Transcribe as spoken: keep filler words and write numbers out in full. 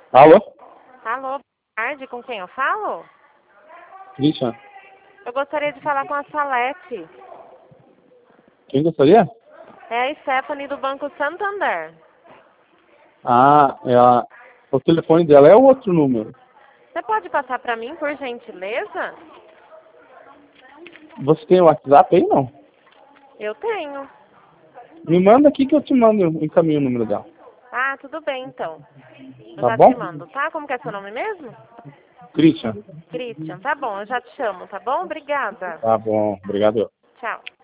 Alô? Alô, boa tarde, com quem eu falo? Christian? Eu gostaria de falar com a Salete. Quem gostaria? É a Stephanie do Banco Santander. Ah, é a... o telefone dela é o outro número. Você pode passar para mim, por gentileza? Você tem o WhatsApp aí, não? Eu tenho. Me manda aqui que eu te mando, encaminho o número dela. Ah, tudo bem então. Eu Tá já te bom? mando, tá? Como que é seu nome mesmo? Christian? Christian, tá bom, eu já te chamo, tá bom? Obrigada. Tá bom, obrigado. Tchau.